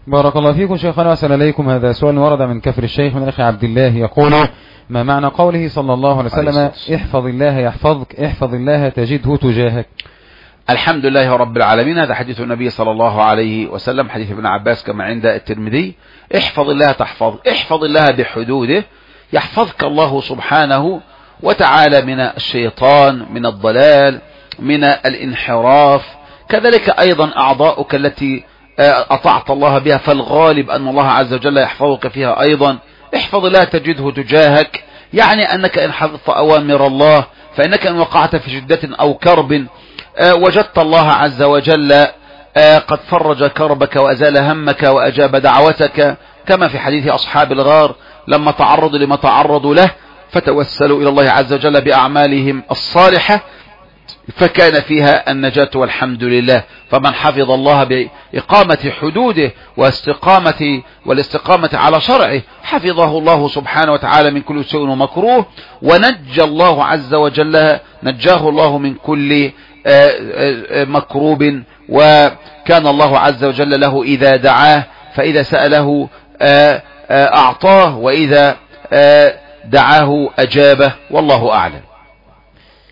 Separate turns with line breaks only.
بارك الله فيكم شيخنا وسلام عليكم. هذا سؤال ورد من كفر الشيخ من أخي عبد الله يقول: ما معنى قوله صلى الله عليه وسلم: احفظ الله يحفظك، احفظ الله تجده تجاهك؟
الحمد لله رب العالمين. هذا حديث النبي صلى الله عليه وسلم، حديث ابن عباس كما عند الترمذي. احفظ الله تحفظ، احفظ الله بحدوده يحفظك الله سبحانه وتعالى من الشيطان، من الضلال، من الانحراف. كذلك أيضا أعضاؤك التي أطعت الله بها، فالغالب أن الله عز وجل يحفظك فيها أيضا. احفظ الله تجده تجاهك، يعني أنك إن حفظت أوامر الله فإنك إن وقعت في شدة أو كرب وجدت الله عز وجل قد فرج كربك وأزال همك وأجاب دعوتك، كما في حديث أصحاب الغار لما تعرضوا لما تعرضوا له فتوسلوا إلى الله عز وجل بأعمالهم الصالحة فكان فيها النجاة والحمد لله. فمن حفظ الله بإقامة حدوده والاستقامة على شرعه حفظه الله سبحانه وتعالى من كل سوء ومكروه، ونجى الله عز وجل نجاه الله من كل مكروب. وكان الله عز وجل له إذا دعاه فإذا سأله أعطاه، وإذا دعاه أجابه، والله أعلم.